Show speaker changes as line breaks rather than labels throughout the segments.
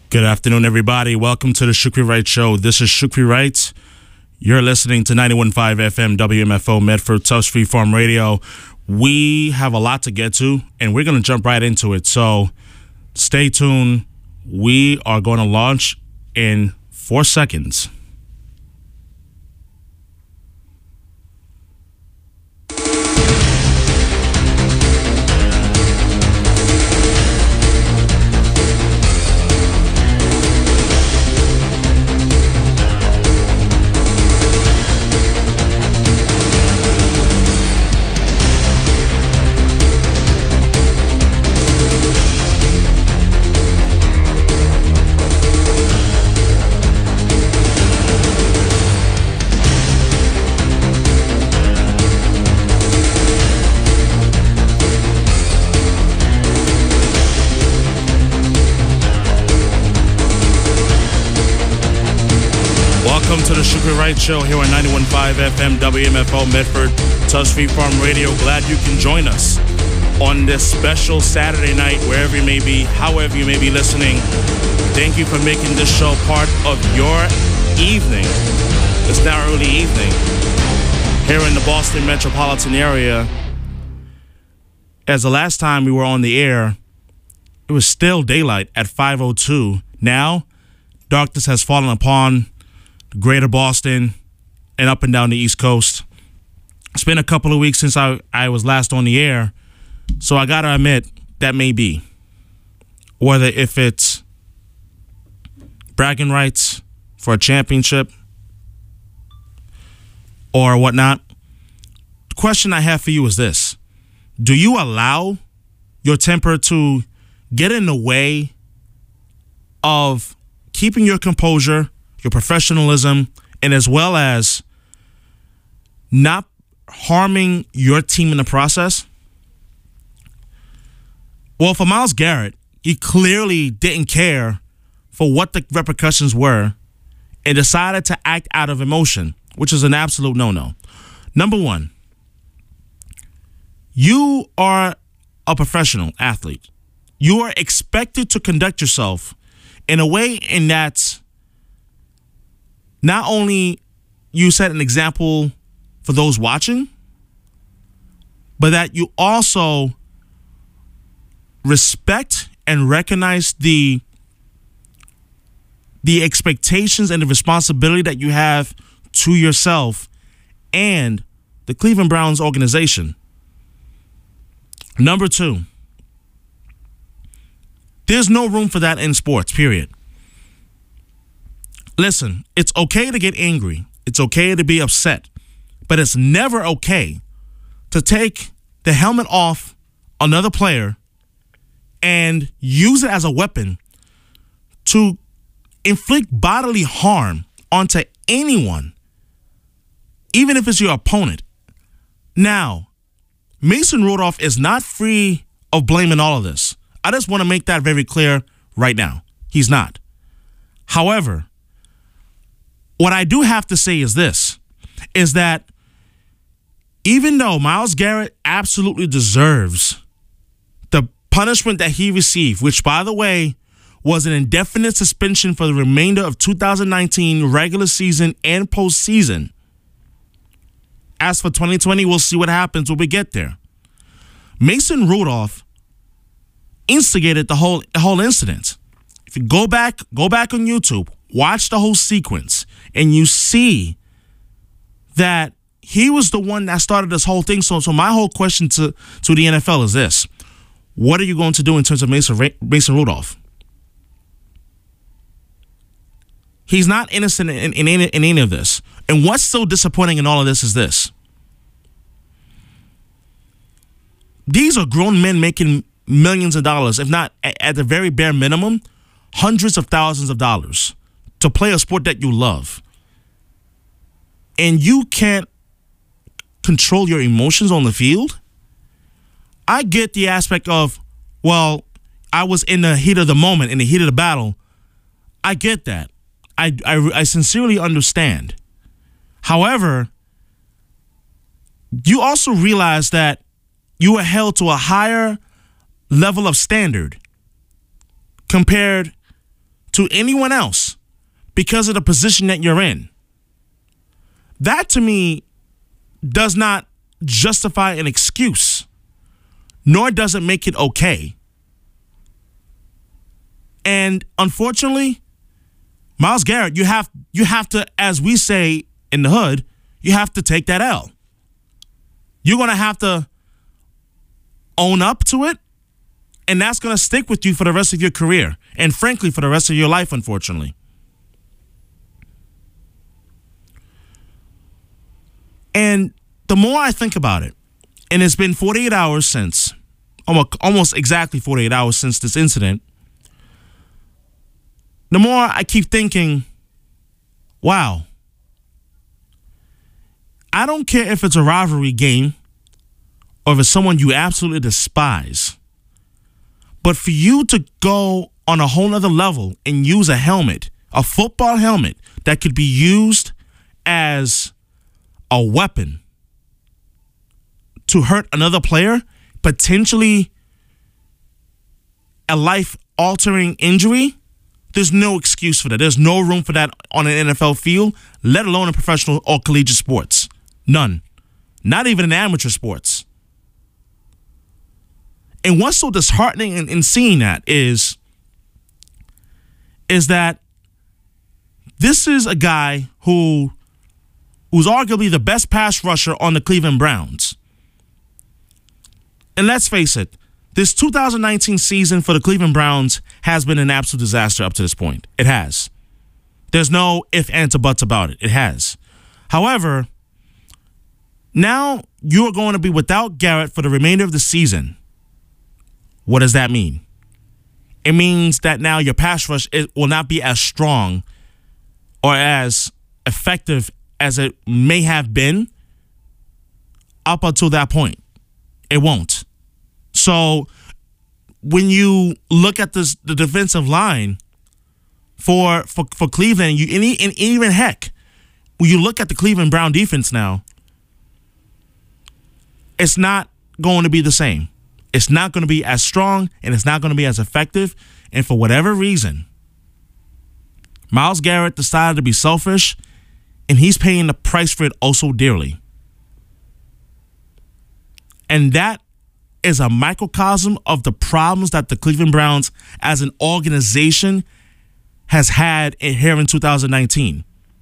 Good afternoon, everybody. Welcome to the Shukri Wright Show. This is Shukri Wright. You're listening to 91.5 FM WMFO Medford Tusk Free Farm Radio. We have a lot to get to, and we're going to jump right into it. So stay tuned. We are going to launch in 4 seconds. To the Shukri Wright Show here on 91.5 FM WMFO Medford Tusk Free Farm Radio. Glad you can join us on this special Saturday night, wherever you may be, however you may be listening. Thank you for making this show part of your evening. It's now early evening here in the Boston metropolitan area. As the last time we were on the air, it was still daylight at 5:02. Now, darkness has fallen upon Greater Boston and up and down the East Coast. It's been a couple of weeks since I was last on the air, so I gotta admit that may be. Whether if it's bragging rights for a championship or whatnot. The question I have for you is this: do you allow your temper to get in the way of keeping your composure, your professionalism, and as well as not harming your team in the process? Well, for Myles Garrett, he clearly didn't care for what the repercussions were and decided to act out of emotion, which is an absolute no-no. Number one, you are a professional athlete. You are expected to conduct yourself in a way in that not only you set an example for those watching, but that you also respect and recognize the expectations and the responsibility that you have to yourself and the Cleveland Browns organization. Number two, there's no room for that in sports, period. Listen, it's okay to get angry. It's okay to be upset. But it's never okay to take the helmet off another player and use it as a weapon to inflict bodily harm onto anyone, even if it's your opponent. Now, Mason Rudolph is not free of blaming all of this. I just want to make that very clear right now. He's not. However, what I do have to say is this, is that even though Myles Garrett absolutely deserves the punishment that he received, which, by the way, was an indefinite suspension for the remainder of 2019 regular season and postseason. As for 2020, we'll see what happens when we get there. Mason Rudolph instigated the whole incident. If you go back on YouTube, watch the whole sequence, and you see that he was the one that started this whole thing. So my whole question to the NFL is this: what are you going to do in terms of Mason Rudolph? He's not innocent in any of this. And what's so disappointing in all of this is this: these are grown men making millions of dollars, if not at the very bare minimum, hundreds of thousands of dollars to play a sport that you love. And you can't control your emotions on the field? I get the aspect of, well, I was in the heat of the moment, in the heat of the battle. I get that. I sincerely understand. However, you also realize that you are held to a higher level of standard compared to anyone else because of the position that you're in. That to me does not justify an excuse, nor does it make it okay. And unfortunately, Myles Garrett, you have to, as we say in the hood, you have to take that L. You're going to have to own up to it, and that's going to stick with you for the rest of your career, and frankly, for the rest of your life, unfortunately. And the more I think about it, and it's been 48 hours since, almost exactly 48 hours since this incident, the more I keep thinking, wow, I don't care if it's a rivalry game or if it's someone you absolutely despise, but for you to go on a whole nother level and use a helmet, a football helmet that could be used as a weapon to hurt another player, potentially a life-altering injury, there's no excuse for that. There's no room for that on an NFL field, let alone in professional or collegiate sports. None. Not even in amateur sports. And what's so disheartening in seeing that is that this is a guy who's arguably the best pass rusher on the Cleveland Browns. And let's face it, this 2019 season for the Cleveland Browns has been an absolute disaster up to this point. It has. There's no ifs, ands, or buts about it. It has. However, now you're going to be without Garrett for the remainder of the season. What does that mean? It means that now your pass rush will not be as strong or as effective as it may have been up until that point. It won't. So when you look at the defensive line for Cleveland, and even heck, when you look at the Cleveland Brown defense now, it's not going to be the same. It's not going to be as strong, and it's not going to be as effective. And for whatever reason, Myles Garrett decided to be selfish, and he's paying the price for it also dearly. And that is a microcosm of the problems that the Cleveland Browns as an organization has had here in 2019.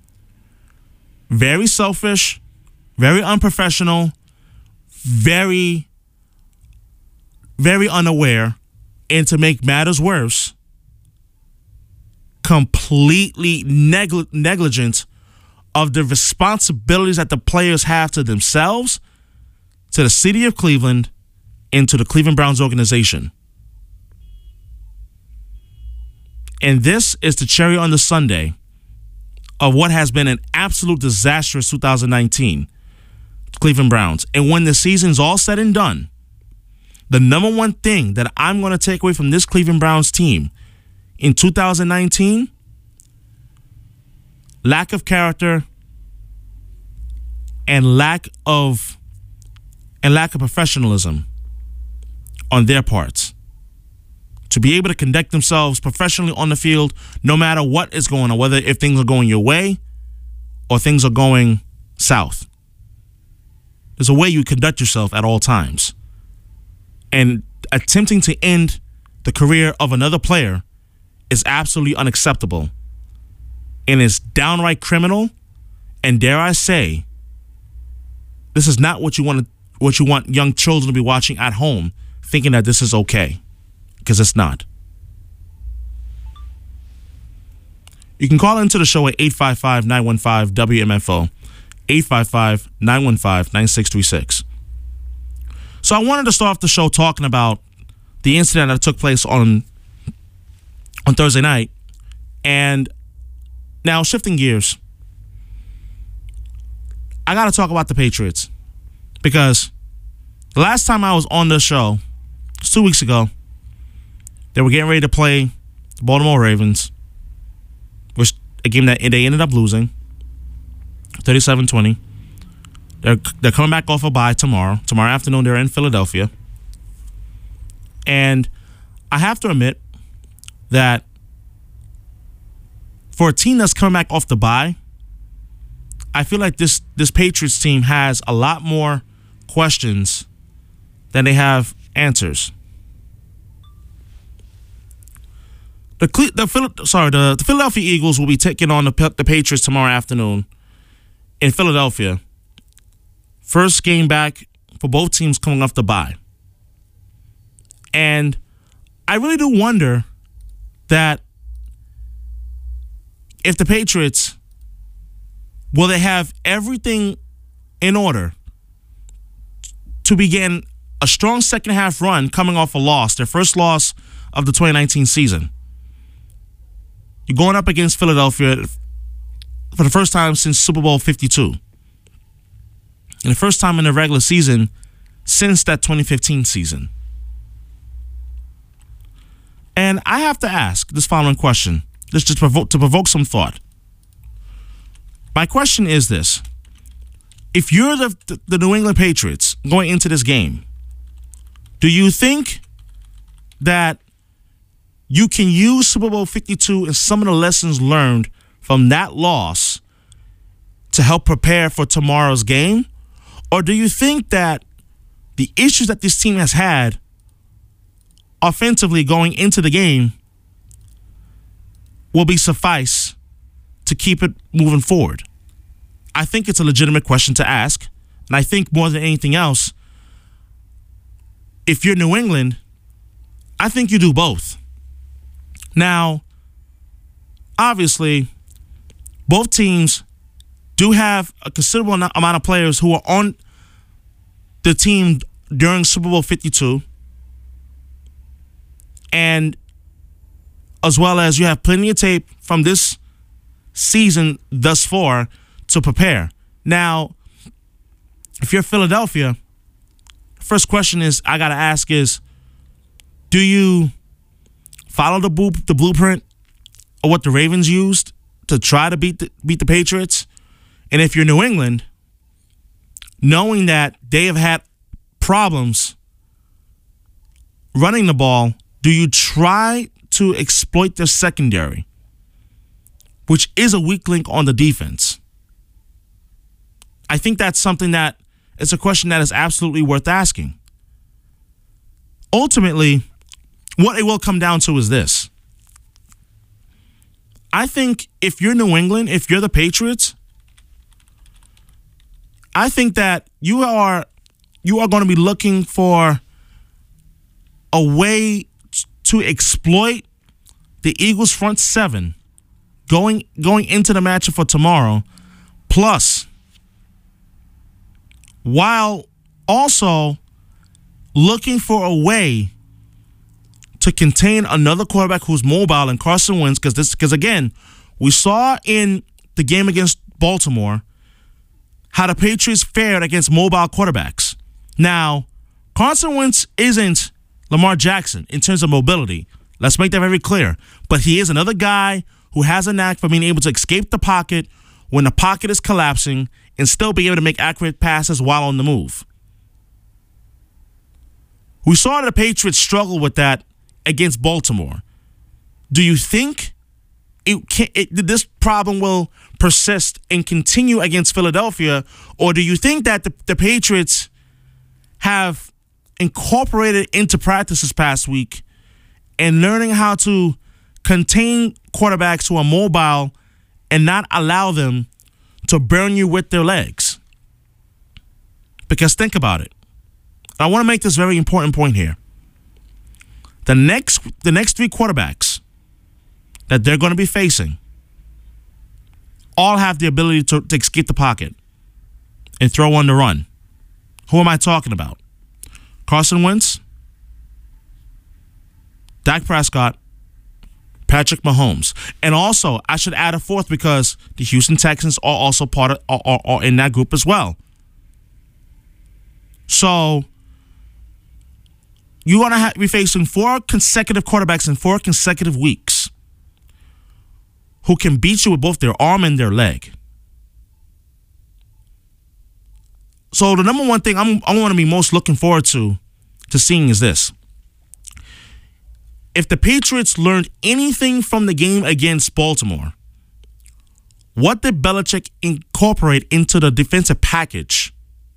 Very selfish, very unprofessional, very, very unaware, and to make matters worse, completely negligent of the responsibilities that the players have to themselves, to the city of Cleveland, and to the Cleveland Browns organization. And this is the cherry on the sundae of what has been an absolute disastrous 2019 Cleveland Browns. And when the season's all said and done, the number one thing that I'm going to take away from this Cleveland Browns team in 2019, lack of character and lack of professionalism on their parts. To be able to conduct themselves professionally on the field, no matter what is going on, whether if things are going your way or things are going south. There's a way you conduct yourself at all times. And attempting to end the career of another player is absolutely unacceptable. And is downright criminal. And dare I say, this is not what you want young children to be watching at home, thinking that this is okay, because it's not. You can call into the show at 855-915-WMFO, 855-915-9636. So I wanted to start off the show talking about the incident that took place on Thursday night. And now, shifting gears, I got to talk about the Patriots, because the last time I was on the show, it was 2 weeks ago, they were getting ready to play the Baltimore Ravens, which a game that they ended up losing, 37-20. They're coming back off a bye tomorrow. Tomorrow afternoon, they're in Philadelphia. And I have to admit that for a team that's coming back off the bye, I feel like this Patriots team has a lot more questions than they have answers. The Philadelphia Eagles will be taking on the Patriots tomorrow afternoon in Philadelphia. First game back for both teams coming off the bye. And I really do wonder that if the Patriots, will they have everything in order to begin a strong second half run coming off a loss, their first loss of the 2019 season. You're going up against Philadelphia for the first time since Super Bowl 52. And the first time in the regular season since that 2015 season. And I have to ask this following question, just to provoke some thought. My question is this. If you're the New England Patriots going into this game, do you think that you can use Super Bowl 52 and some of the lessons learned from that loss to help prepare for tomorrow's game? Or do you think that the issues that this team has had offensively going into the game will be suffice to keep it moving forward? I think it's a legitimate question to ask. And I think more than anything else, if you're New England, I think you do both. Now, obviously, both teams do have a considerable amount of players who are on the team during Super Bowl 52. And as well as you have plenty of tape from this season thus far to prepare. Now, if you're Philadelphia, the first question I got to ask is, do you follow the blueprint of what the Ravens used to try to beat the Patriots? And if you're New England, knowing that they have had problems running the ball, do you try to exploit their secondary, which is a weak link on the defense? I think that's something that it's a question that is absolutely worth asking. Ultimately, what it will come down to is this. I think if you're New England, if you're the Patriots, I think that you are going to be looking for a way to exploit the Eagles' front seven going into the matchup for tomorrow, plus while also looking for a way to contain another quarterback who's mobile and Carson Wentz, because again, we saw in the game against Baltimore how the Patriots fared against mobile quarterbacks. Now, Carson Wentz isn't Lamar Jackson in terms of mobility. Let's make that very clear. But he is another guy who has a knack for being able to escape the pocket when the pocket is collapsing and still be able to make accurate passes while on the move. We saw the Patriots struggle with that against Baltimore. Do you think this problem will persist and continue against Philadelphia, or do you think that the Patriots have incorporated into practice this past week and learning how to contain quarterbacks who are mobile and not allow them to burn you with their legs? Because think about it. I want to make this very important point here. The next three quarterbacks that they're going to be facing all have the ability to escape the pocket and throw on the run. Who am I talking about? Carson Wentz, Dak Prescott, Patrick Mahomes. And also, I should add a fourth because the Houston Texans are also are in that group as well. So you're going to be facing 4 consecutive quarterbacks in 4 consecutive weeks who can beat you with both their arm and their leg. So the number one thing I want to be most looking forward to seeing is this. If the Patriots learned anything from the game against Baltimore, What did Belichick incorporate into the defensive package?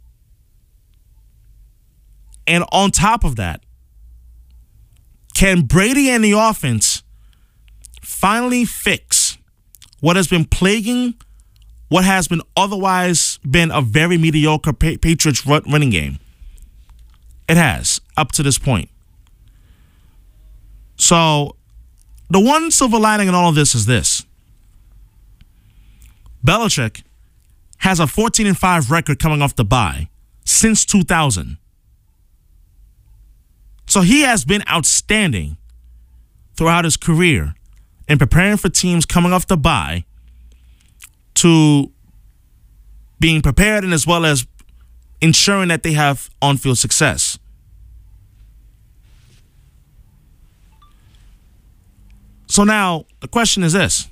And on top of that, can Brady and the offense finally fix what has been plaguing what has been otherwise been a very mediocre Patriots running game? It has, up to this point. So, the one silver lining in all of this is this. Belichick has a 14-5 record coming off the bye since 2000. So he has been outstanding throughout his career in preparing for teams coming off the bye to being prepared and as well as ensuring that they have on-field success. So now the question is this.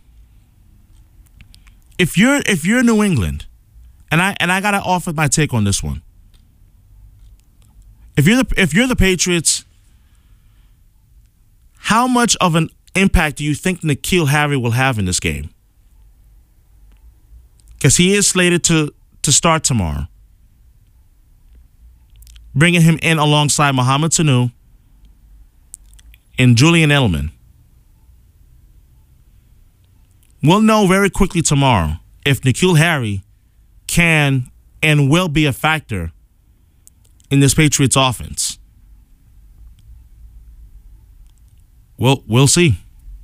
If you're New England, and I gotta offer my take on this one. If you're the Patriots, how much of an impact do you think N'Keal Harry will have in this game? Because he is slated to start tomorrow. Bringing him in alongside Mohamed Sanu and Julian Edelman. We'll know very quickly tomorrow if N'Keal Harry can and will be a factor in this Patriots offense. We'll see.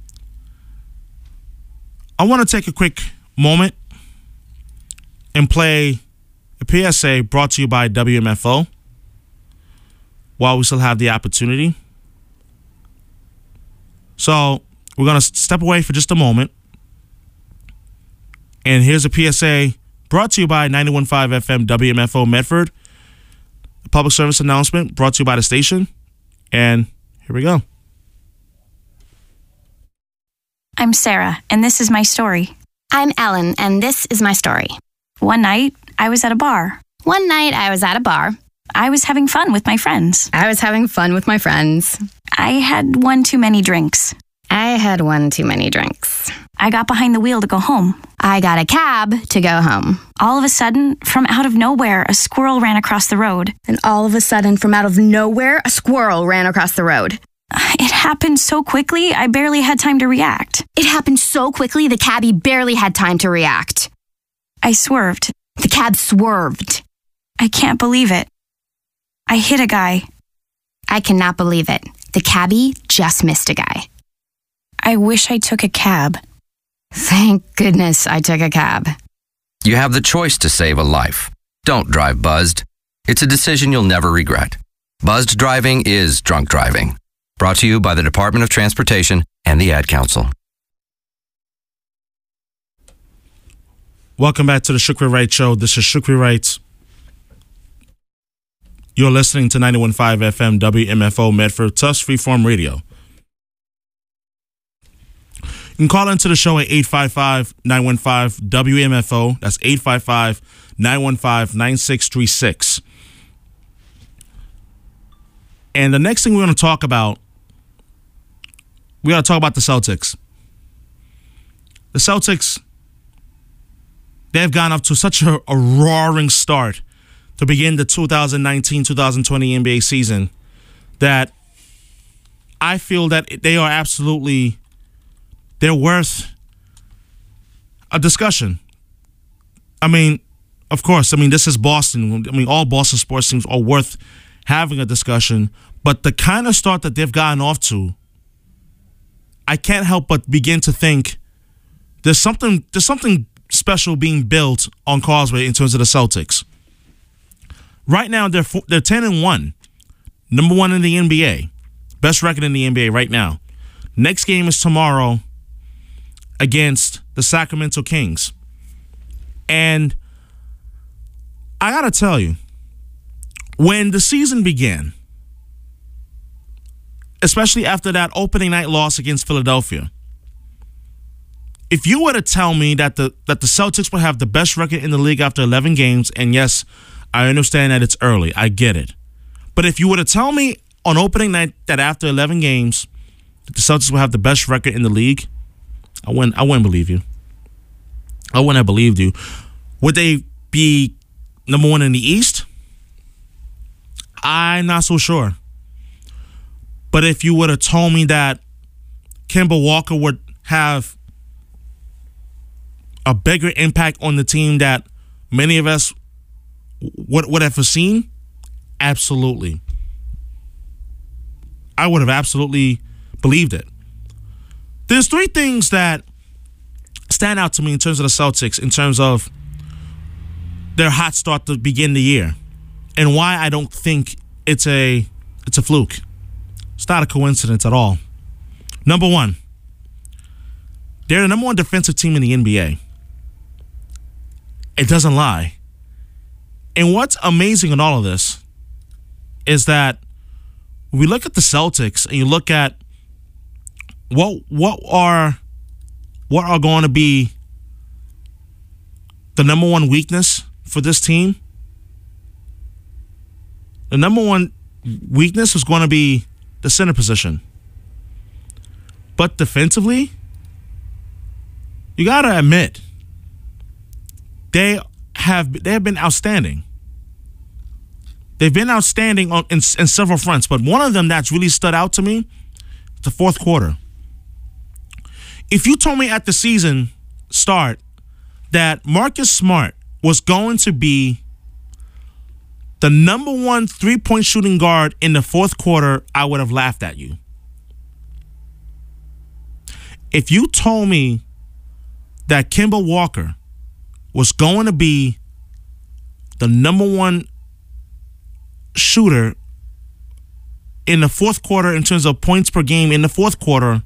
I want to take a quick moment and play a PSA brought to you by WMFO while we still have the opportunity. So we're going to step away for just a moment. And here's a PSA brought to you by 91.5 FM WMFO Medford. A public service announcement brought to you by the station. And here we go.
I'm Sarah, and this is my story.
I'm Ellen, and this is my story.
One night, I was at a bar. I was having fun with my friends.
I
had one too many drinks. I got behind the wheel to go home.
I got a cab to go home.
All of a sudden, from out of nowhere, a squirrel ran across the road.
It
happened so quickly, I barely had time to react.
The cabbie barely had time to react.
I swerved.
The cab swerved.
I can't believe it. I hit a guy.
I cannot believe it. The cabbie just missed a guy.
I wish I took a cab.
Thank goodness I took a cab.
You have the choice to save a life. Don't drive buzzed. It's a decision you'll never regret. Buzzed driving is drunk driving. Brought to you by the Department of Transportation and the Ad Council.
Welcome back to the Shukri Wright Show. This is Shukri Wright. You're listening to 91.5 FM WMFO Medford, Tufts Freeform Radio. You can call into the show at 855-915-WMFO. That's 855-915-9636. And the next thing we're going to talk about, we got to talk about the Celtics. The Celtics, they've gone up to such a roaring start to begin the 2019-2020 NBA season that I feel that they are absolutely, they're worth a discussion. I mean, of course, this is Boston. All Boston sports teams are worth having a discussion, but the kind of start that they've gotten off to, I can't help but begin to think there's something special being built on Causeway in terms of the Celtics. Right now, they're 10-1, number one in the NBA, best record in the NBA right now. Next game is tomorrow against the Sacramento Kings, and I gotta tell you, when the season began, especially after that opening night loss against Philadelphia, if you were to tell me that the Celtics would have the best record in the league after 11 games, and yes, I understand that it's early, I get it, but if you were to tell me on opening night that after 11 games that the Celtics would have the best record in the league, I wouldn't believe you. I wouldn't have believed you. Would they be number one in the East? I'm not so sure. But if you would have told me that Kemba Walker would have a bigger impact on the team that many of us would have foreseen, absolutely. I would have absolutely believed it. There's three things that stand out to me in terms of the Celtics, in terms of their hot start to begin the year, and why I don't think it's a fluke. It's not a coincidence at all. Number one, they're the number one defensive team in the NBA. It doesn't lie. And what's amazing in all of this is that when we look at the Celtics and you look at what are going to be the number one weakness for this team, the number one weakness is going to be the center position. But defensively, you got to admit, they have been outstanding. They've been outstanding in several fronts, but one of them that's really stood out to me is the fourth quarter. If you told me at the season start that Marcus Smart was going to be the number one three-point shooting guard in the fourth quarter, I would have laughed at you. If you told me that Kemba Walker was going to be the number one shooter in the fourth quarter in terms of points per game in the fourth quarter,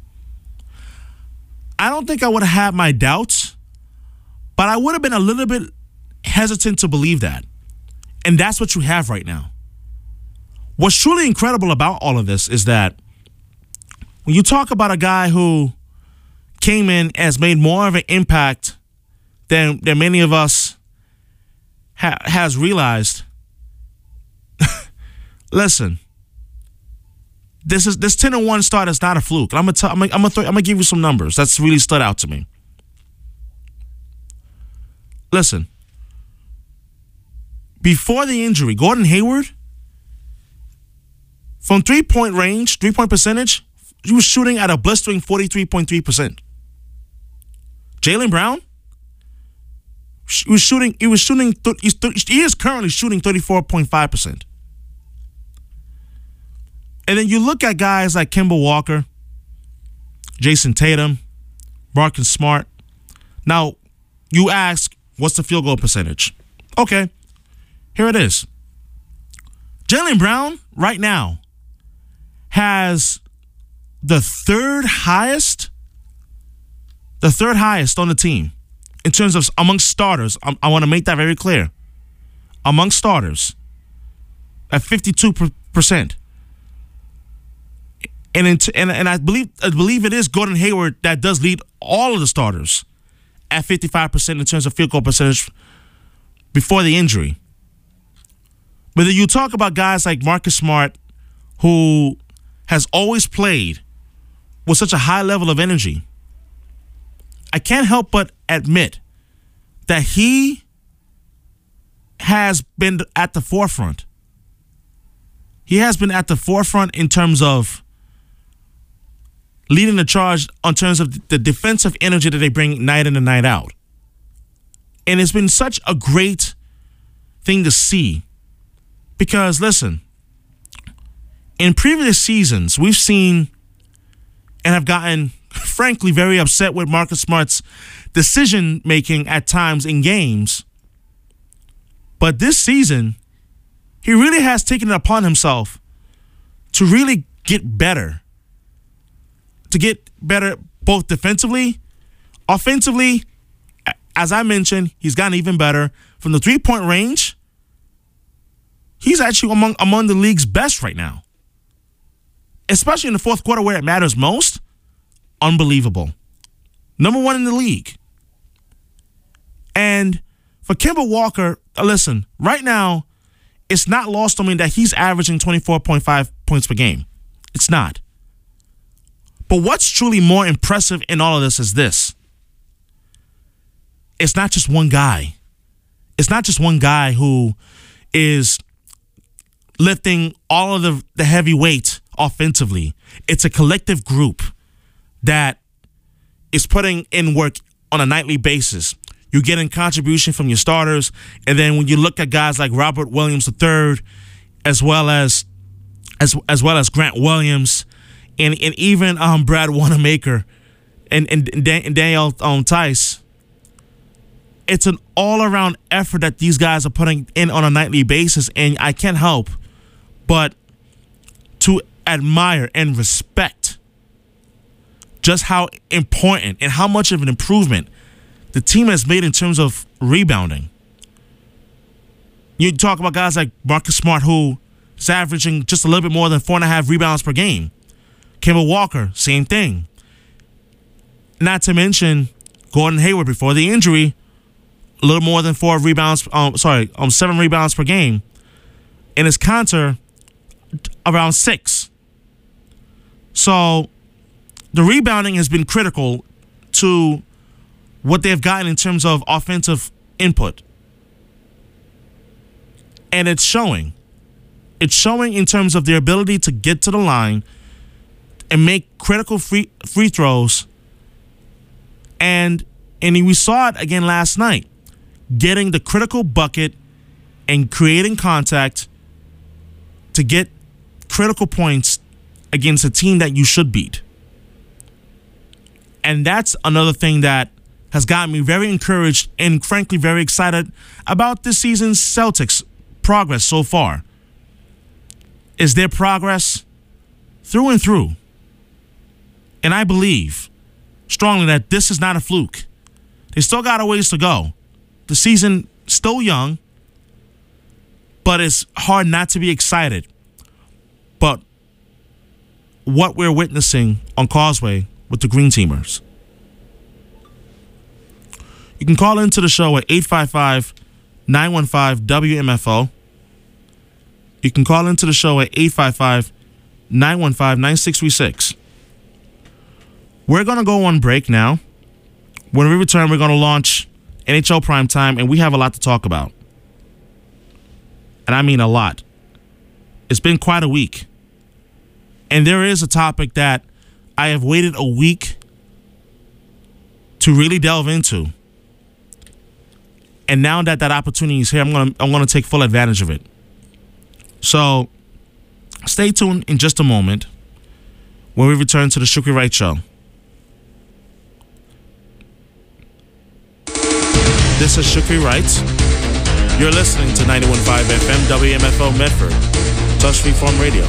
I don't think I would have had my doubts, but I would have been a little bit hesitant to believe that. And that's what you have right now. What's truly incredible about all of this is that when you talk about a guy who came in, has made more of an impact than many of us has realized, listen, this 10-1 start is not a fluke. I'm gonna give you some numbers that's really stood out to me. Listen, before the injury, Gordon Hayward, from three-point range, three-point percentage, he was shooting at a blistering 43.3%. Jaylen Brown, he is currently shooting 34.5%. And then you look at guys like Kemba Walker, Jason Tatum, Marcus Smart. Now, you ask, what's the field goal percentage? Okay, here it is. Jaylen Brown, right now, has the third highest on the team in terms of amongst starters. I want to make that very clear. Among starters, at 52%. And I believe it is Gordon Hayward that does lead all of the starters at 55% in terms of field goal percentage before the injury. But then you talk about guys like Marcus Smart, who has always played with such a high level of energy. I can't help but admit that he has been at the forefront. He has been at the forefront in terms of leading the charge in terms of the defensive energy that they bring night in and night out. And it's been such a great thing to see. Because, listen, in previous seasons, we've seen and have gotten, frankly, very upset with Marcus Smart's decision-making at times in games. But this season, he really has taken it upon himself to really get better. To get better both defensively, offensively. As I mentioned, he's gotten even better. From the three-point range, he's actually among the league's best right now. Especially in the fourth quarter where it matters most. Unbelievable. Number one in the league. And for Kemba Walker, listen, right now, it's not lost on me that he's averaging 24.5 points per game. It's not. But what's truly more impressive in all of this is this. it's not just one guy. It's not just one guy who is lifting all of the heavy weight offensively. It's a collective group that is putting in work on a nightly basis. You're getting contribution from your starters, and then when you look at guys like Robert Williams III, as well as Grant Williams, and even Brad Wanamaker and Daniel Tice, it's an all-around effort that these guys are putting in on a nightly basis, and I can't help but to admire and respect just how important and how much of an improvement the team has made in terms of rebounding. You talk about guys like Marcus Smart, who is averaging just a little bit more than 4.5 rebounds per game. Kemba Walker, same thing. Not to mention Gordon Hayward before the injury, a little more than 7 rebounds per game. And his counter, around 6. So the rebounding has been critical to what they've gotten in terms of offensive input. And it's showing. It's showing in terms of their ability to get to the line and make critical free throws. And we saw it again last night, getting the critical bucket and creating contact to get critical points against a team that you should beat. And that's another thing that has gotten me very encouraged and frankly very excited about this season's Celtics progress so far. Is their progress through and through. And I believe strongly that this is not a fluke. They still got a ways to go. The season still young, but it's hard not to be excited. But what we're witnessing on Causeway with the Green Teamers. You can call into the show at 855-915-WMFO. You can call into the show at 855-915-9636. We're going to go on break now. When we return, we're going to launch NHL Primetime, and we have a lot to talk about. And I mean a lot. It's been quite a week. And there is a topic that I have waited a week to really delve into. And now that opportunity is here, I'm gonna take full advantage of it. So stay tuned in just a moment when we return to the Shooky Wright Show. This is Shooky Wright. You're listening to 91.5 FM WMFO Medford, Touch Freeform Radio.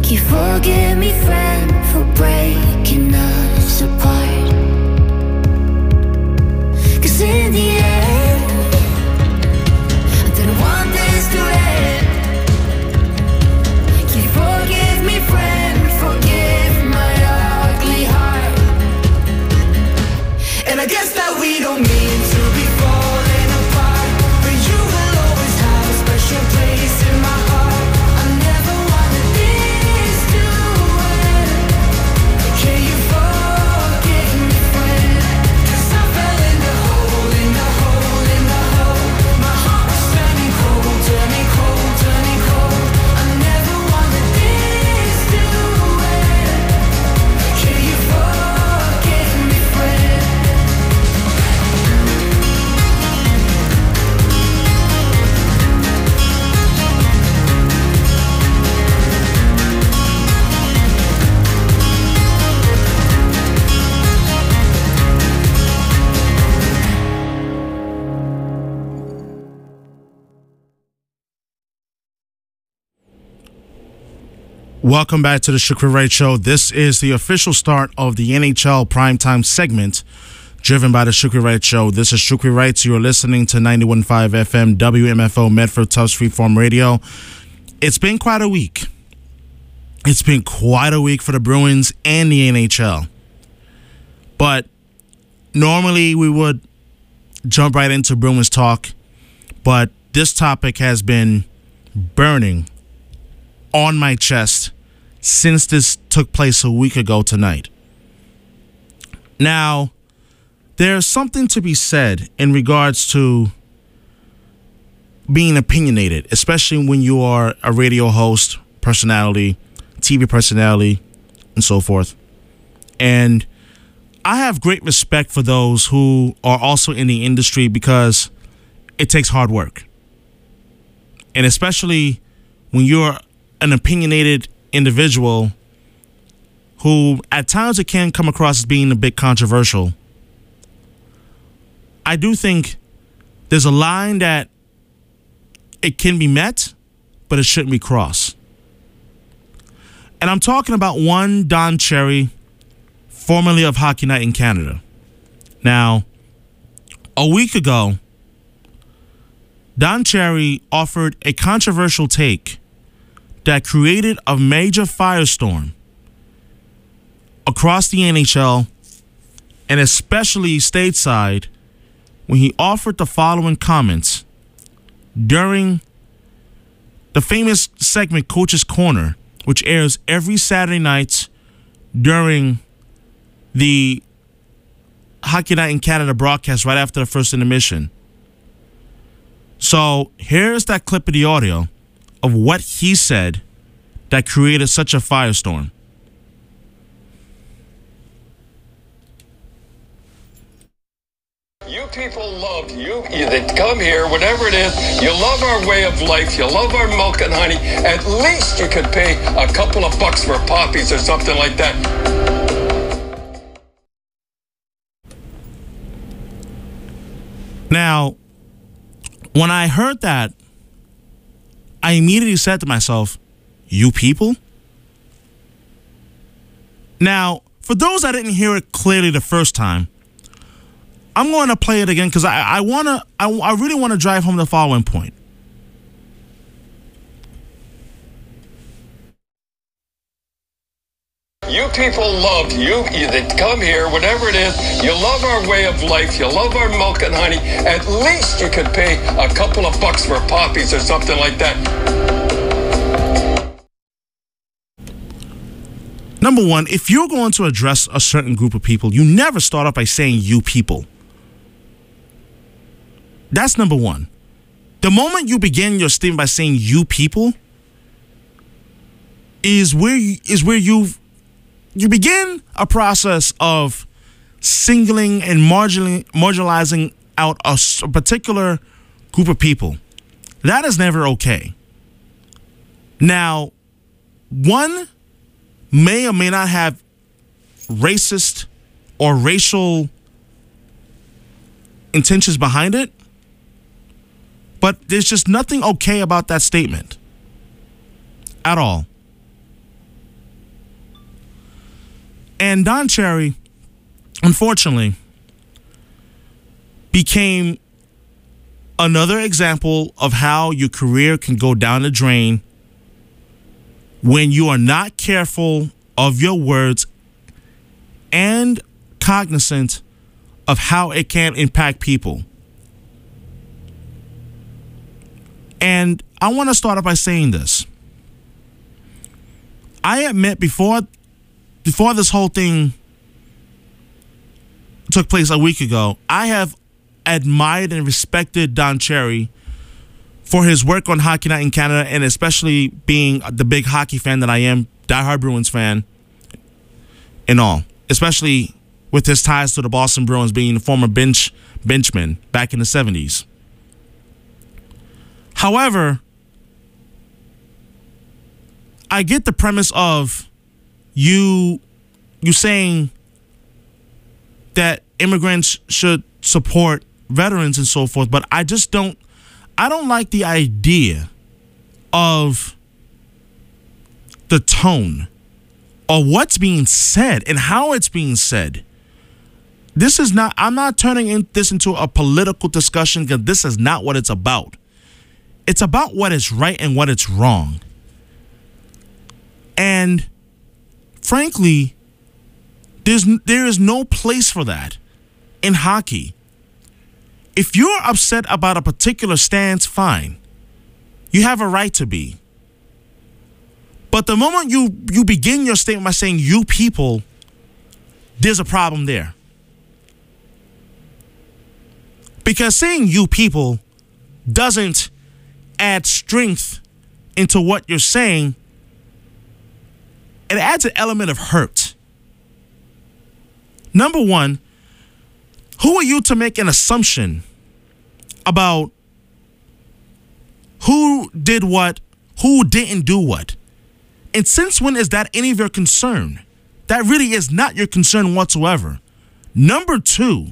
You forgive me, friend, for breaking us apart. 'Cause in the end, I didn't want this to end. You forgive me, friend, forgive my ugly heart. And I guess that we don't mean to be falling apart, but you will always have a special place in my heart. I never wanted this to end. Can you forgive me, friend? 'Cause I fell in the hole, in the hole, in the hole. My heart was turning cold, turning cold, turning cold. I never wanted this to end. Can you forgive me, friend?
Welcome back to the Shukri Wright Show. This is the official start of the NHL primetime segment driven by the Shukri Wright Show. This is Shukri Wright. You're listening to 91.5 FM WMFO Medford Tufts Freeform Radio. It's been quite a week. It's been quite a week for the Bruins and the NHL. But normally we would jump right into Bruins talk, but this topic has been burning on my chest since this took place a week ago tonight. Now, there's something to be said in regards to being opinionated, especially when you are a radio host, personality, TV personality, and so forth. And I have great respect for those who are also in the industry because it takes hard work. And especially when you're an opinionated individual who at times it can come across as being a bit controversial. I do think there's a line that it can be met, but it shouldn't be crossed. And I'm talking about one Don Cherry, formerly of Hockey Night in Canada. Now, a week ago, Don Cherry offered a controversial take that created a major firestorm across the NHL and especially stateside when he offered the following comments during the famous segment Coach's Corner, which airs every Saturday night during the Hockey Night in Canada broadcast right after the first intermission. So here's that clip of the audio of what he said that created such a firestorm.
You people love you that come here, whatever it is. You love our way of life. You love our milk and honey. At least you could pay a couple of bucks for poppies or something like that.
Now, when I heard that, I immediately said to myself, you people? Now, for those that didn't hear it clearly the first time, I'm going to play it again because I really want to drive home the following point.
You people love you that come here, whatever it is. You love our way of life. You love our milk and honey. At least you could pay a couple of bucks for poppies or something like that.
Number one, if you're going to address a certain group of people, you never start off by saying you people. That's number one. The moment you begin your statement by saying you people is where you begin a process of singling and marginalizing out a particular group of people. That is never okay. Now, one may or may not have racist or racial intentions behind it, but there's just nothing okay about that statement at all. And Don Cherry, unfortunately, became another example of how your career can go down the drain when you are not careful of your words and cognizant of how it can impact people. And I want to start off by saying this. I admit before this whole thing took place a week ago, I have admired and respected Don Cherry for his work on Hockey Night in Canada, and especially being the big hockey fan that I am, diehard Bruins fan, and all. Especially with his ties to the Boston Bruins, being a former benchman back in the 70s. However, I get the premise of you saying that immigrants should support veterans and so forth, but I don't like the idea of the tone of what's being said and how it's being said. I'm not turning this into a political discussion, because this is not what it's about. It's about what is right and what is wrong. And frankly, there is no place for that in hockey. If you're upset about a particular stance, fine. You have a right to be. But the moment you begin your statement by saying "you people," there's a problem there. Because saying "you people" doesn't add strength into what you're saying. It adds an element of hurt. Number one, who are you to make an assumption about who did what, who didn't do what? And since when is that any of your concern? That really is not your concern whatsoever. Number two,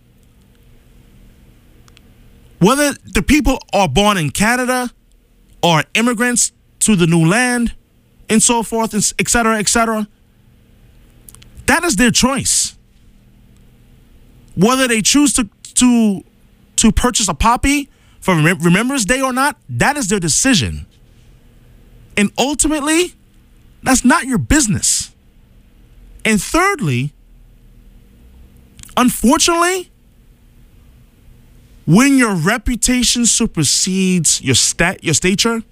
whether the people are born in Canada or immigrants to the new land and so forth, et cetera, that is their choice. Whether they choose to purchase a poppy for Remembrance Day or not, that is their decision. And ultimately, that's not your business. And thirdly, unfortunately, when your reputation supersedes your stature,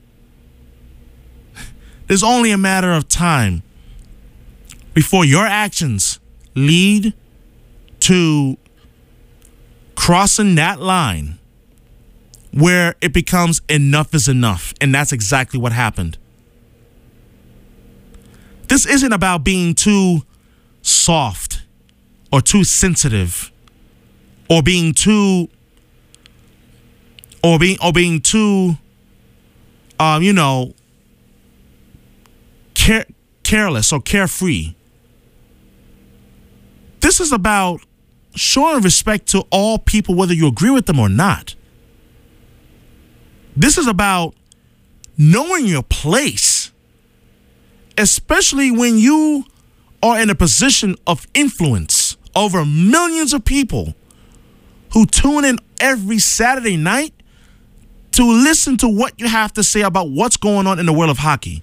there's only a matter of time before your actions lead to crossing that line where it becomes enough is enough. And that's exactly what happened. This isn't about being too soft or too sensitive or being too careless or carefree. This is about showing respect to all people, whether you agree with them or not. This is about knowing your place, especially when you are in a position of influence over millions of people who tune in every Saturday night to listen to what you have to say about what's going on in the world of hockey.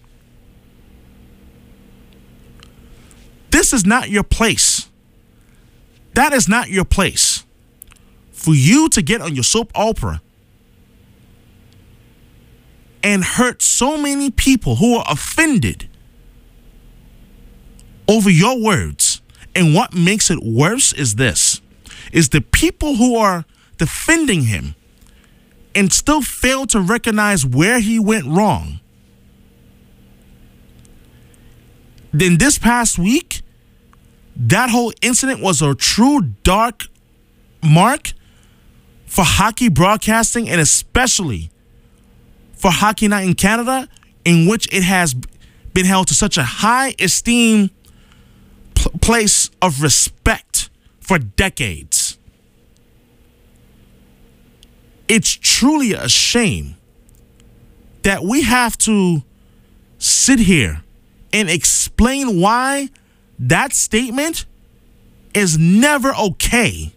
This is not your place. That is not your place. For you to get on your soap opera and hurt so many people who are offended over your words. And what makes it worse is this, is the people who are defending him and still fail to recognize where he went wrong. Then this past week, that whole incident was a true dark mark for hockey broadcasting, and especially for Hockey Night in Canada, in which it has been held to such a high esteem place of respect for decades. It's truly a shame that we have to sit here and explain why that statement is never okay.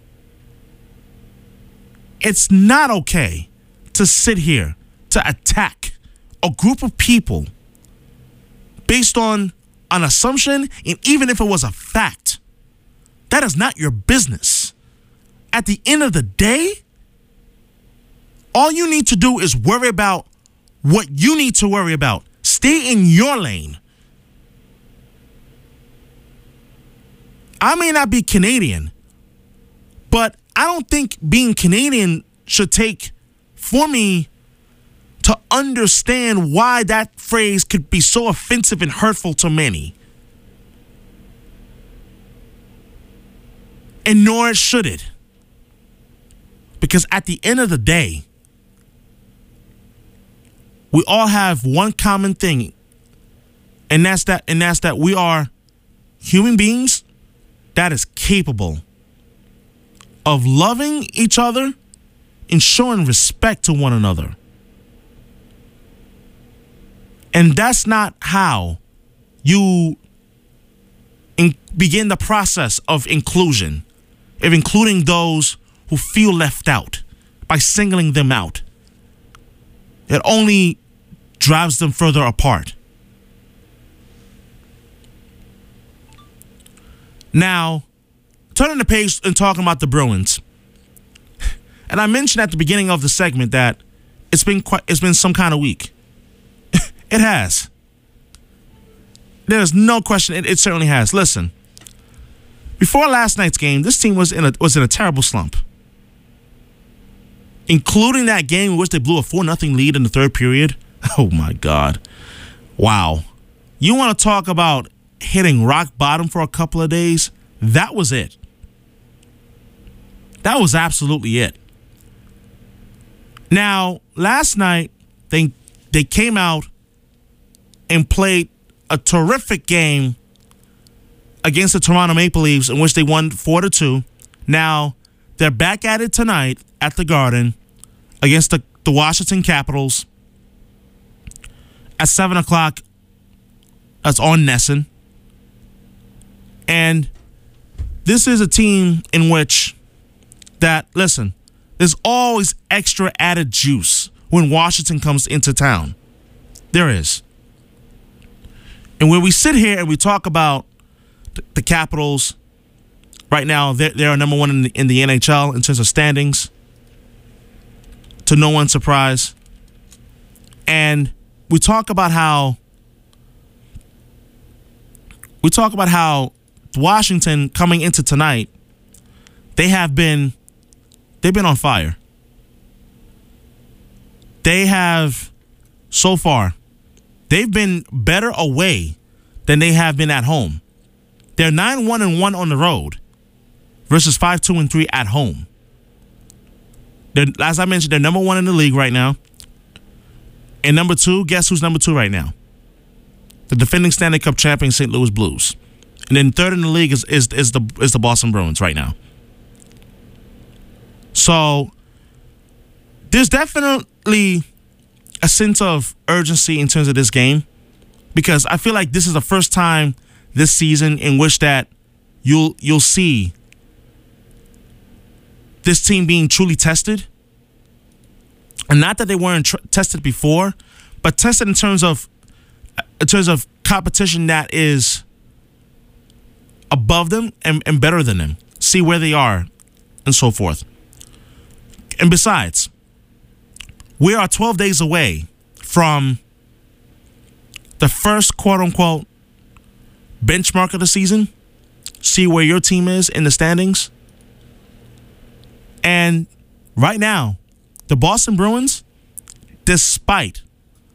It's not okay to sit here to attack a group of people based on an assumption, and even if it was a fact. That is not your business. At the end of the day, all you need to do is worry about what you need to worry about. Stay in your lane. I may not be Canadian, but I don't think being Canadian should take for me to understand why that phrase could be so offensive and hurtful to many. And nor should it. Because at the end of the day, we all have one common thing, and that's that we are human beings that is capable of loving each other and showing respect to one another. And that's not how you begin the process of inclusion, of including those who feel left out by singling them out. It only drives them further apart. Now, turning the page and talking about the Bruins. And I mentioned at the beginning of the segment that it's been some kind of week. It has. There's no question. It certainly has. Listen, before last night's game, this team was in a terrible slump, including that game in which they blew a 4-0 lead in the third period. Oh my God! Wow. You want to talk about hitting rock bottom for a couple of days? That was it. That was absolutely it. Now, last night they came out and played a terrific game against the Toronto Maple Leafs, in which they won 4-2. Now, they're back at it tonight at the Garden against the Washington Capitals at 7 o'clock. That's on Nesson. And this is a team in which listen, there's always extra added juice when Washington comes into town. There is. And when we sit here and we talk about the Capitals, right now they're number one in the NHL in terms of standings, to no one's surprise. And we talk about how Washington coming into tonight, they've been on fire. They have, so far, they've been better away than they have been at home. They're 9-1-1 on the road versus 5-2-3 at home. As I mentioned, they're number one in the league right now. And number two, guess who's number two right now? The defending Stanley Cup champion St. Louis Blues. And then third in the league is the Boston Bruins right now. So there's definitely a sense of urgency in terms of this game, because I feel like this is the first time this season in which that you'll see this team being truly tested. And not that they weren't tested before, but tested in terms of competition that is above them and better than them. See where they are and so forth. And besides, we are 12 days away from the first quote-unquote benchmark of the season. See where your team is in the standings. And right now, the Boston Bruins, despite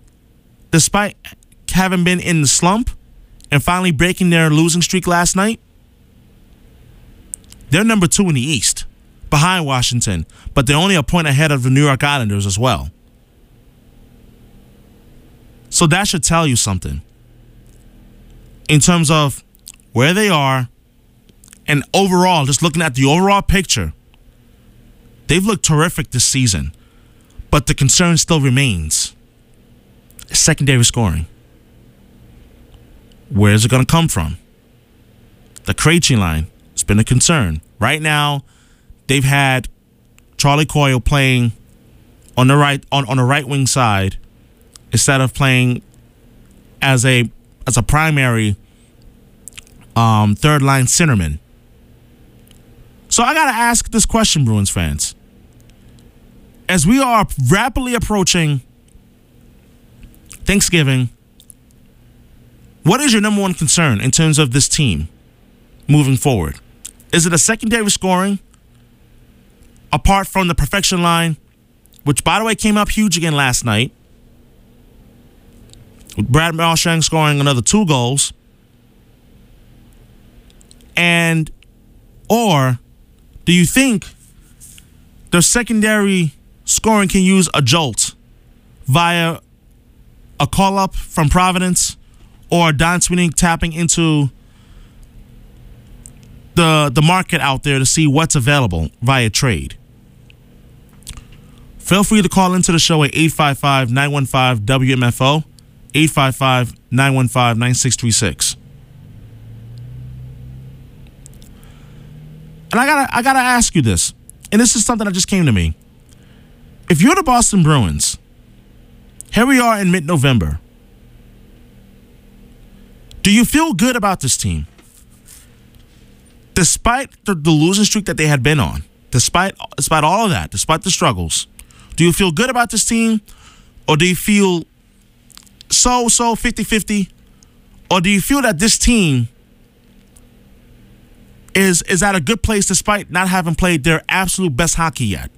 having been in the slump and finally breaking their losing streak last night, they're number 2 in the East, behind Washington, but they're only a point ahead of the New York Islanders as well. So that should tell you something in terms of where they are, and overall, just looking at the overall picture, they've looked terrific this season, but the concern still remains. Secondary scoring. Where is it going to come from? The Krejci line has been a concern. Right now, they've had Charlie Coyle playing on the right wing side instead of playing as a primary third line centerman. So I gotta ask this question, Bruins fans. As we are rapidly approaching Thanksgiving, what is your number one concern in terms of this team moving forward? Is it a secondary scoring apart from the perfection line, which, by the way, came up huge again last night, with Brad Marchand scoring another 2 goals? And, or do you think their secondary scoring can use a jolt via a call-up from Providence or Don Sweeney tapping into the market out there to see what's available via trade? Feel free to call into the show at 855-915-WMFO, 855-915-9636. And I gotta ask you this, and this is something that just came to me. If you're the Boston Bruins, here we are in mid-November, do you feel good about this team? Despite the losing streak that they had been on, despite all of that, despite the struggles, do you feel good about this team? Or do you feel so 50-50? Or do you feel that this team is at a good place despite not having played their absolute best hockey yet?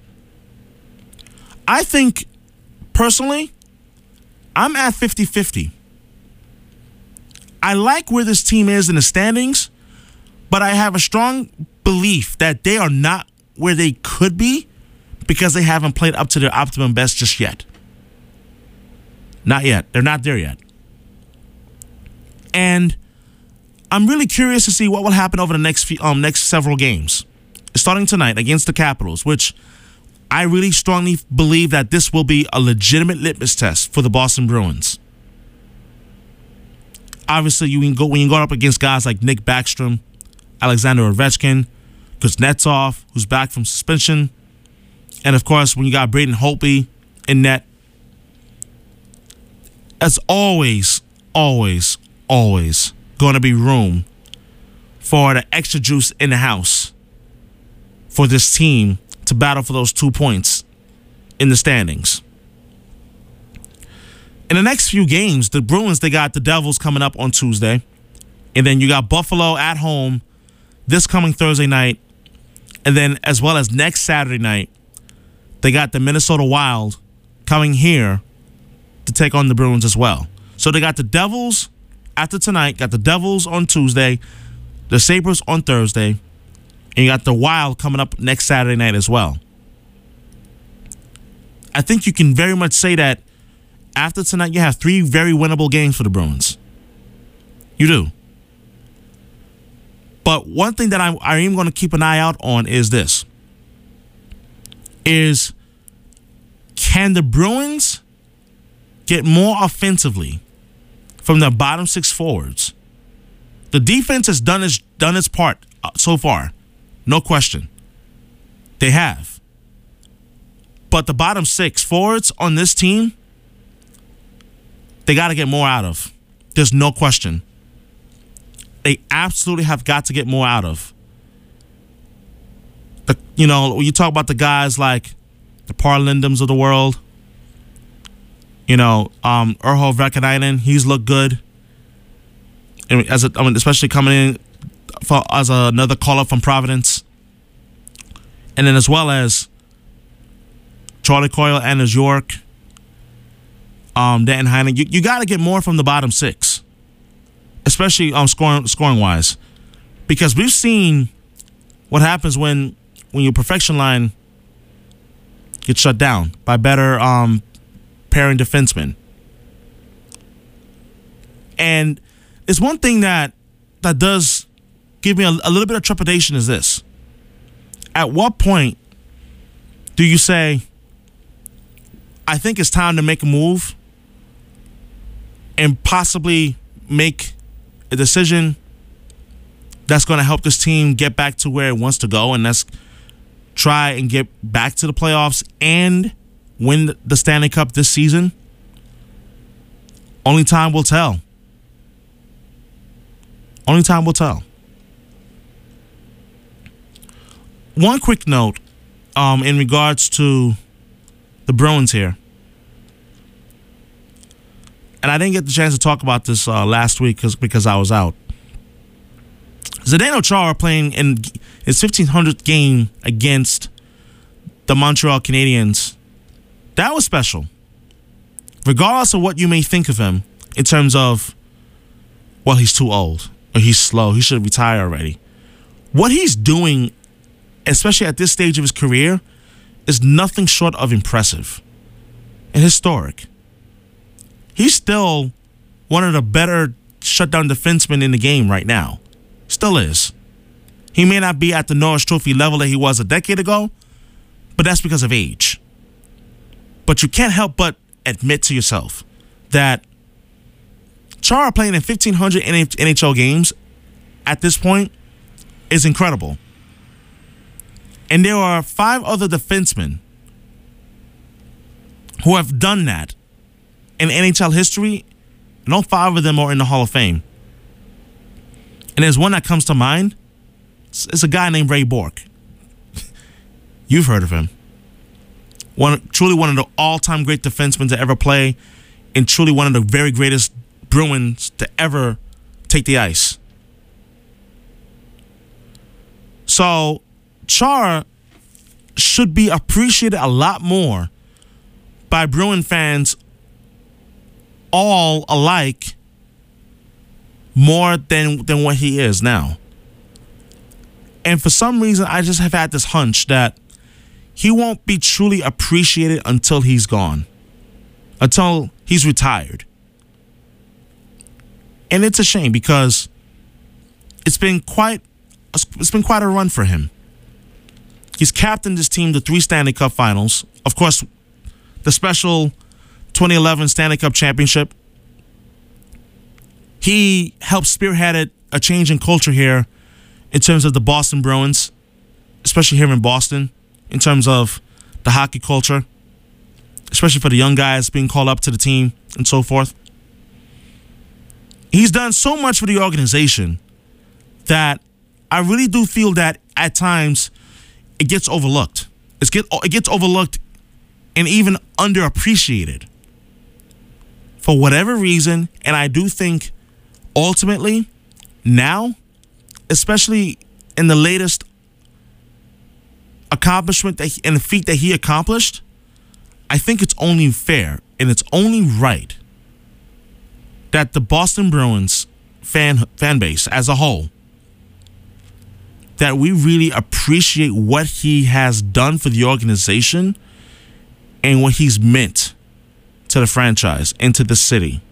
I think, personally, I'm at 50-50. I like where this team is in the standings, but I have a strong belief that they are not where they could be because they haven't played up to their optimum best just yet. Not yet. They're not there yet. And I'm really curious to see what will happen over the next several games. Starting tonight against the Capitals, which I really strongly believe that this will be a legitimate litmus test for the Boston Bruins. Obviously, when you go up against guys like Nick Backstrom, Alexander Ovechkin, Kuznetsov, who's back from suspension, and of course, when you got Braden Holtby in net, there's always going to be room for the extra juice in the house for this team to battle for those 2 points in the standings. In the next few games, the Bruins, they got the Devils coming up on Tuesday. And then you got Buffalo at home this coming Thursday night. And then as well as next Saturday night, they got the Minnesota Wild coming here to take on the Bruins as well. So they got the Devils after tonight, got the Devils on Tuesday, the Sabres on Thursday, and you got the Wild coming up next Saturday night as well. I think you can very much say that after tonight, you have 3 very winnable games for the Bruins. You do. But one thing that I am going to keep an eye out on is this. Can the Bruins get more offensively from their bottom 6 forwards? The defense has done its part so far. No question. They have. But the bottom 6 forwards on this team, they got to get more out of. There's no question. They absolutely have got to get more out of. When you talk about the guys like the Parlindums of the world, Urho Vakanainen, he's looked good. And especially coming in as another call-up from Providence. And then as well as Charlie Coyle, Anders York, Dan Heinen. You got to get more from the bottom 6, especially scoring wise, because we've seen what happens when your perfection line gets shut down by better pairing defensemen. And it's one thing that does give me a little bit of trepidation is this. At what point do you say, I think it's time to make a move and possibly make a decision that's going to help this team get back to where it wants to go, and that's try and get back to the playoffs and win the Stanley Cup this season? Only time will tell. Only time will tell. One quick note in regards to the Bruins here. And I didn't get the chance to talk about this last week because I was out. Zdeno Chara playing in his 1500th game against the Montreal Canadiens. That was special. Regardless of what you may think of him in terms of, well, he's too old or he's slow, he should retire already. What he's doing, especially at this stage of his career, is nothing short of impressive and historic. He's still one of the better shutdown defensemen in the game right now. Still is. He may not be at the Norris Trophy level that he was a decade ago, but that's because of age. But you can't help but admit to yourself that Chara playing in 1,500 NHL games at this point is incredible. And there are 5 other defensemen who have done that in NHL history, and all 5 of them are in the Hall of Fame. And there's one that comes to mind. It's a guy named Ray Bourque. You've heard of him. Truly one of the all-time great defensemen to ever play, and truly one of the very greatest Bruins to ever take the ice. So Chara should be appreciated a lot more by Bruin fans all alike more than what he is now. And for some reason, I just have had this hunch that he won't be truly appreciated until he's gone, until he's retired. And it's a shame because it's been quite a run for him. He's captained this team to 3 Stanley Cup finals. Of course, the special 2011 Stanley Cup championship. He helped spearhead a change in culture here in terms of the Boston Bruins, especially here in Boston, in terms of the hockey culture, especially for the young guys being called up to the team and so forth. He's done so much for the organization that I really do feel that at times it gets overlooked. It gets overlooked and even underappreciated for whatever reason. And I do think ultimately now, especially in the latest accomplishment and the feat that he accomplished, I think it's only fair and it's only right that the Boston Bruins fan base as a whole, that we really appreciate what he has done for the organization and what he's meant to the franchise and to the city.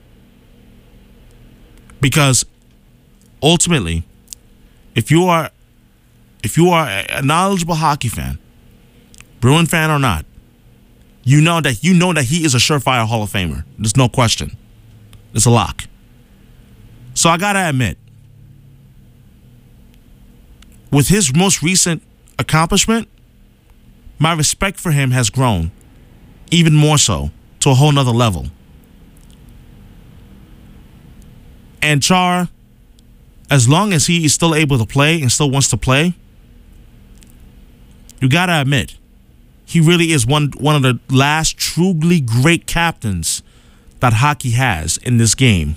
Because ultimately, if you are a knowledgeable hockey fan, Bruin fan or not, you know that he is a surefire Hall of Famer. There's no question. It's a lock. So I gotta admit, with his most recent accomplishment, my respect for him has grown even more so to a whole nother level. And Chara, as long as he is still able to play and still wants to play, you gotta admit, he really is one of the last truly great captains that hockey has in this game.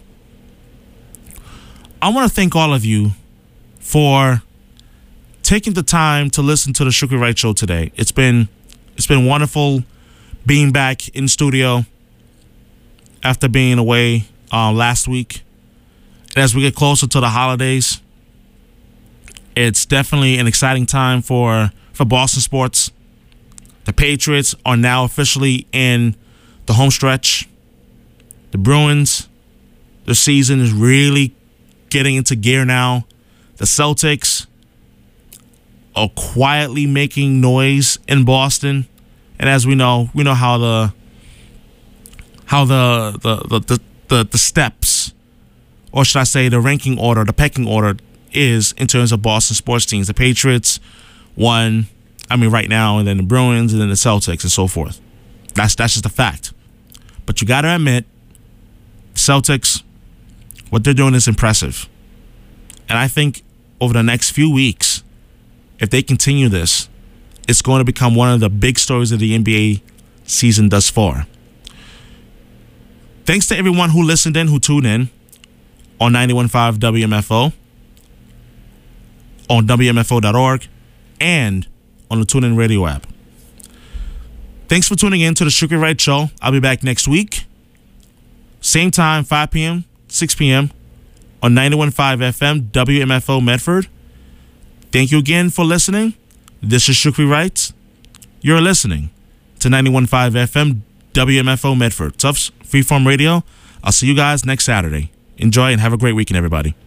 I want to thank all of you for taking the time to listen to the Sugar Wright Show today. It's been wonderful being back in studio after being away last week. And as we get closer to the holidays, it's definitely an exciting time for Boston sports. The Patriots are now officially in the home stretch. The Bruins, their season is really getting into gear now. The Celtics are quietly making noise in Boston, and as we know how the steps, or should I say the ranking order, the pecking order is in terms of Boston sports teams. The Patriots won, right now, and then the Bruins, and then the Celtics, and so forth. That's just a fact. But you got to admit, Celtics, what they're doing is impressive. And I think over the next few weeks, if they continue this, it's going to become one of the big stories of the NBA season thus far. Thanks to everyone who listened in, who tuned in on 91.5 WMFO, on WMFO.org, and on the TuneIn Radio app. Thanks for tuning in to the Strictly Right Show. I'll be back next week. Same time, 5 p.m., 6 p.m. on 91.5 FM, WMFO Medford. Thank you again for listening. This is Strictly Right. You're listening to 91.5 FM, WMFO Medford. Tufts Freeform Radio. I'll see you guys next Saturday. Enjoy and have a great weekend, everybody.